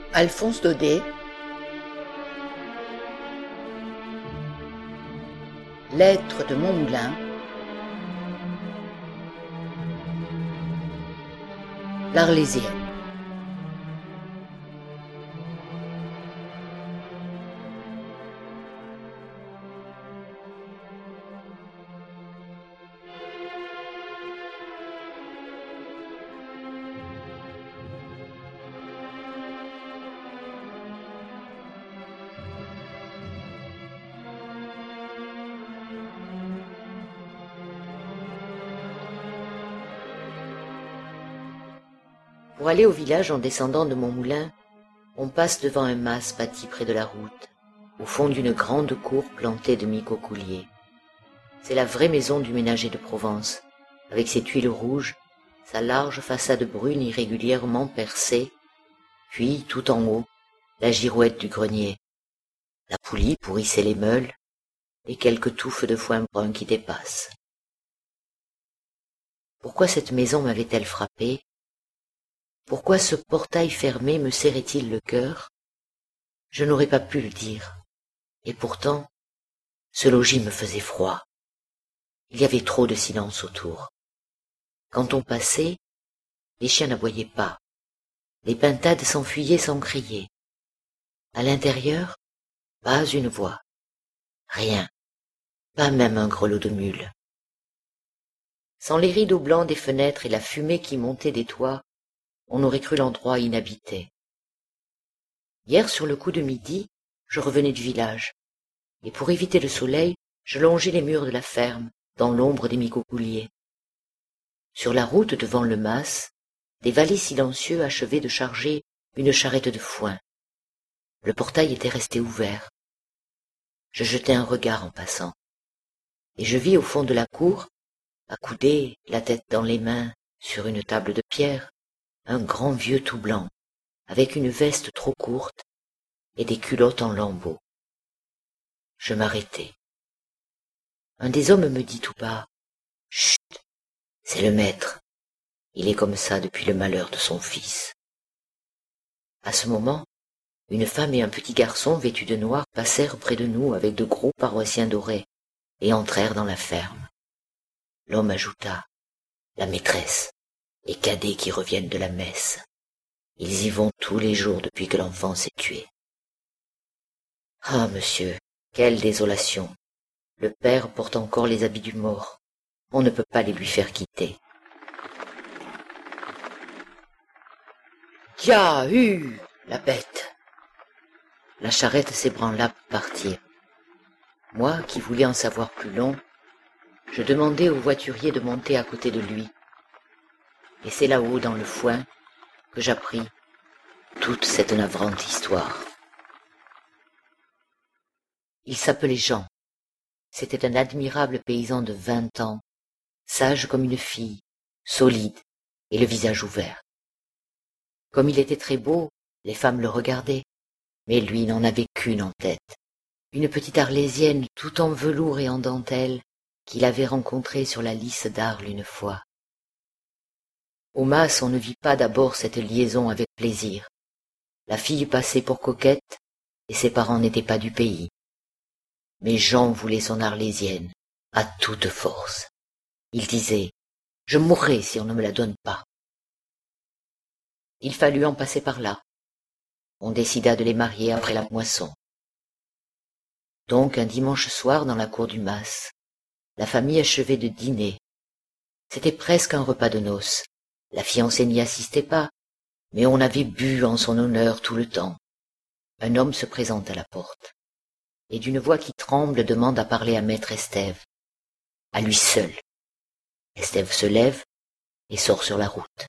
Alphonse Daudet, Lettres de Montmoulin, l'Arlésienne. Pour aller au village en descendant de Montmoulin, on passe devant un mas bâti près de la route, au fond d'une grande cour plantée de micocouliers. C'est la vraie maison du ménager de Provence, avec ses tuiles rouges, sa large façade brune irrégulièrement percée, puis, tout en haut, la girouette du grenier, la poulie pour hisser les meules, et quelques touffes de foin brun qui dépassent. Pourquoi cette maison m'avait-elle frappé? Pourquoi ce portail fermé me serrait-il le cœur? Je n'aurais pas pu le dire. Et pourtant, ce logis me faisait froid. Il y avait trop de silence autour. Quand on passait, les chiens n'aboyaient pas. Les pintades s'enfuyaient sans crier. À l'intérieur, pas une voix. Rien. Pas même un grelot de mule. Sans les rideaux blancs des fenêtres et la fumée qui montait des toits, on aurait cru l'endroit inhabité. Hier, sur le coup de midi, je revenais du village, et pour éviter le soleil, je longeais les murs de la ferme, dans l'ombre des micocouliers. Sur la route devant le mas, des valets silencieux achevaient de charger une charrette de foin. Le portail était resté ouvert. Je jetai un regard en passant, et je vis au fond de la cour, accoudé, la tête dans les mains, sur une table de pierre, un grand vieux tout blanc, avec une veste trop courte et des culottes en lambeaux. Je m'arrêtai. Un des hommes me dit tout bas, « Chut, c'est le maître. Il est comme ça depuis le malheur de son fils. » À ce moment, une femme et un petit garçon vêtus de noir passèrent près de nous avec de gros paroissiens dorés et entrèrent dans la ferme. L'homme ajouta, « La maîtresse et Cadet qui reviennent de la messe. Ils y vont tous les jours depuis que l'enfant s'est tué. » Ah, monsieur, quelle désolation! Le père porte encore les habits du mort. On ne peut pas les lui faire quitter. Yahoo! La bête! La charrette s'ébranla pour partir. Moi, qui voulais en savoir plus long, je demandai au voiturier de monter à côté de lui. Et c'est là-haut, dans le foin, que j'appris toute cette navrante histoire. Il s'appelait Jean. C'était un admirable paysan de 20 ans, sage comme une fille, solide et le visage ouvert. Comme il était très beau, les femmes le regardaient, mais lui n'en avait qu'une en tête, une petite Arlésienne tout en velours et en dentelle qu'il avait rencontrée sur la Lys d'Arles une fois. Au mas, on ne vit pas d'abord cette liaison avec plaisir. La fille passait pour coquette et ses parents n'étaient pas du pays. Mais Jean voulait son Arlésienne, à toute force. Il disait, « Je mourrai si on ne me la donne pas. » Il fallut en passer par là. On décida de les marier après la moisson. Donc un dimanche soir dans la cour du mas, la famille achevait de dîner. C'était presque un repas de noces. La fiancée n'y assistait pas, mais on avait bu en son honneur tout le temps. Un homme se présente à la porte, et d'une voix qui tremble demande à parler à maître Estève, à lui seul. Estève se lève et sort sur la route.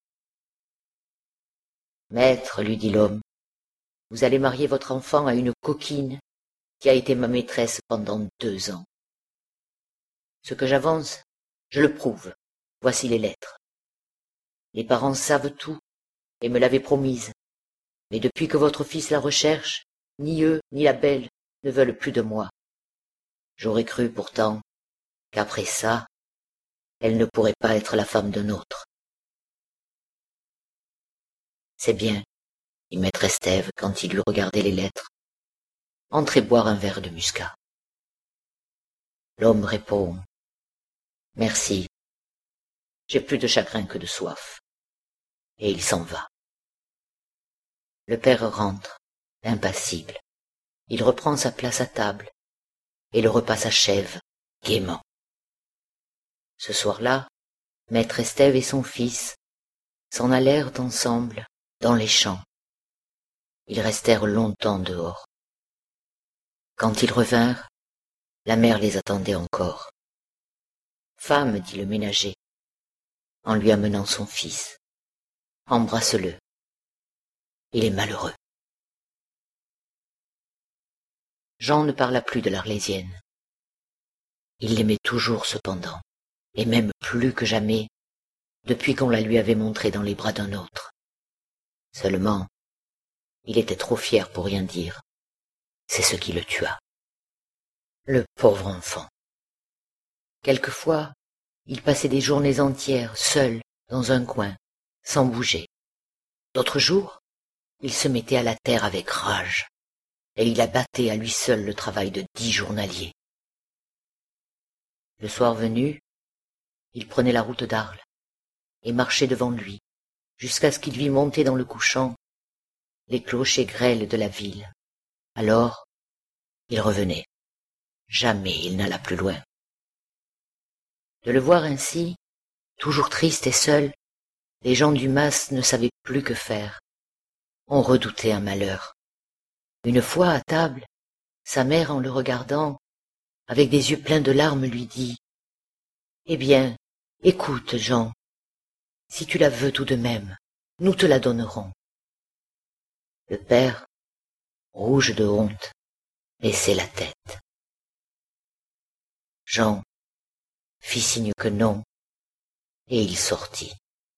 « Maître, lui dit l'homme, vous allez marier votre enfant à une coquine qui a été ma maîtresse pendant 2 ans. Ce que j'avance, je le prouve. Voici les lettres. Les parents savent tout et me l'avaient promise. Mais depuis que votre fils la recherche, ni eux ni la belle ne veulent plus de moi. J'aurais cru pourtant qu'après ça, elle ne pourrait pas être la femme d'un autre. C'est bien, dit maître Estève quand il eut regardé les lettres. « Entrez boire un verre de muscat. » L'homme répond « Merci, j'ai plus de chagrin que de soif. » Et il s'en va. Le père rentre, impassible. Il reprend sa place à table, et le repas s'achève gaiement. Ce soir-là, maître Estève et son fils s'en allèrent ensemble dans les champs. Ils restèrent longtemps dehors. Quand ils revinrent, la mère les attendait encore. « Femme, dit le ménager, en lui amenant son fils, embrasse-le. Il est malheureux. » Jean ne parla plus de l'Arlésienne. Il l'aimait toujours cependant, et même plus que jamais, depuis qu'on la lui avait montrée dans les bras d'un autre. Seulement, il était trop fier pour rien dire. C'est ce qui le tua. Le pauvre enfant. Quelquefois, il passait des journées entières, seul, dans un coin, sans bouger. D'autres jours, il se mettait à la terre avec rage, et il abattait à lui seul le travail de 10 journaliers. Le soir venu, il prenait la route d'Arles, et marchait devant lui, jusqu'à ce qu'il vît monter dans le couchant les clochers grêles de la ville. Alors, il revenait. Jamais il n'alla plus loin. De le voir ainsi, toujours triste et seul, les gens du mas ne savaient plus que faire. On redoutait un malheur. Une fois à table, sa mère, en le regardant, avec des yeux pleins de larmes, lui dit « Eh bien, écoute, Jean, si tu la veux tout de même, nous te la donnerons. » Le père, rouge de honte, baissait la tête. Jean fit signe que non, et il sortit.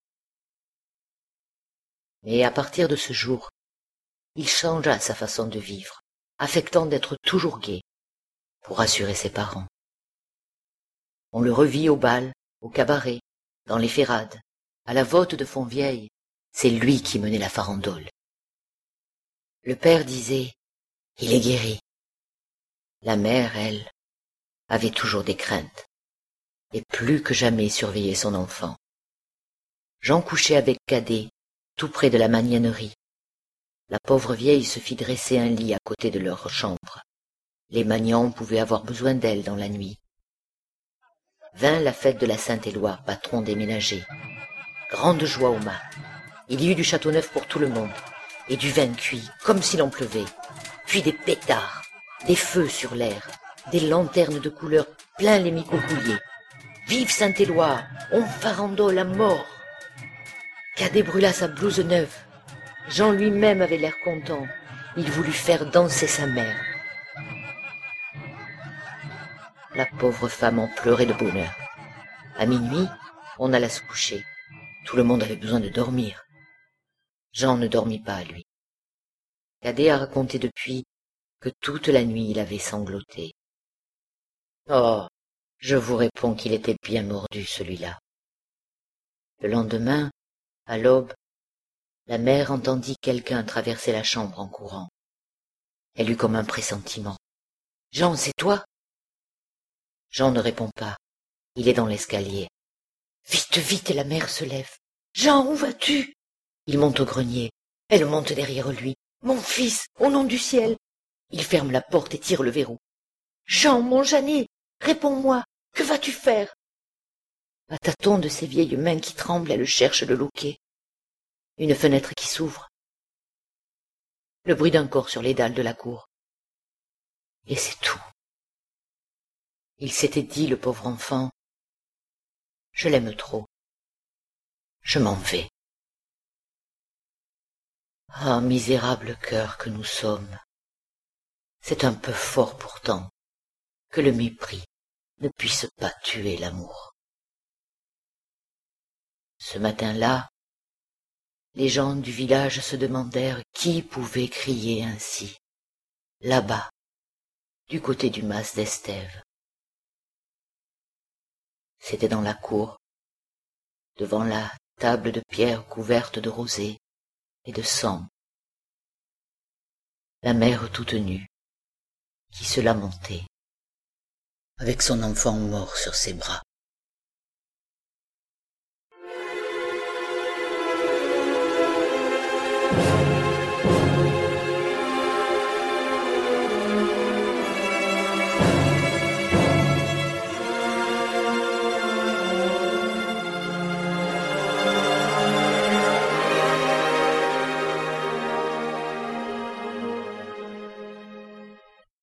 Mais à partir de ce jour, il changea sa façon de vivre, affectant d'être toujours gai, pour rassurer ses parents. On le revit au bal, au cabaret, dans les ferrades, à la vote de Fontvieille. C'est lui qui menait la farandole. Le père disait « Il est guéri ». La mère, elle, avait toujours des craintes, et plus que jamais surveillait son enfant. Jean couchait avec Cadet, tout près de la magnanerie. La pauvre vieille se fit dresser un lit à côté de leur chambre. Les Magnans pouvaient avoir besoin d'elle dans la nuit. Vint la fête de la Saint-Éloi, patron des ménagers. Grande joie au mas. Il y eut du Châteauneuf pour tout le monde, et du vin cuit, comme s'il en pleuvait, puis des pétards, des feux sur l'air, des lanternes de couleur plein les micocouliers. Vive Saint-Éloi, on farandole à mort. Cadet brûla sa blouse neuve. Jean lui-même avait l'air content. Il voulut faire danser sa mère. La pauvre femme en pleurait de bonheur. À minuit, on alla se coucher. Tout le monde avait besoin de dormir. Jean ne dormit pas, lui. Cadet a raconté depuis que toute la nuit il avait sangloté. Oh, je vous réponds qu'il était bien mordu, celui-là. Le lendemain, à l'aube, la mère entendit quelqu'un traverser la chambre en courant. Elle eut comme un pressentiment. « Jean, c'est toi ?» Jean ne répond pas. Il est dans l'escalier. Vite, vite, la mère se lève. « Jean, où vas-tu ?» Il monte au grenier. Elle monte derrière lui. « Mon fils, au nom du ciel !» Il ferme la porte et tire le verrou. « Jean, mon Jeannet, réponds-moi, que vas-tu faire ?» À tâtons de ses vieilles mains qui tremblent, elle cherche le loquet. Une fenêtre qui s'ouvre. Le bruit d'un corps sur les dalles de la cour. Et c'est tout. Il s'était dit, le pauvre enfant, « Je l'aime trop. Je m'en vais. » Ah, misérable cœur que nous sommes. C'est un peu fort pourtant que le mépris ne puisse pas tuer l'amour. Ce matin-là, les gens du village se demandèrent qui pouvait crier ainsi, là-bas, du côté du mas d'Estève. C'était dans la cour, devant la table de pierre couverte de rosée et de sang la mère toute nue, qui se lamentait, avec son enfant mort sur ses bras.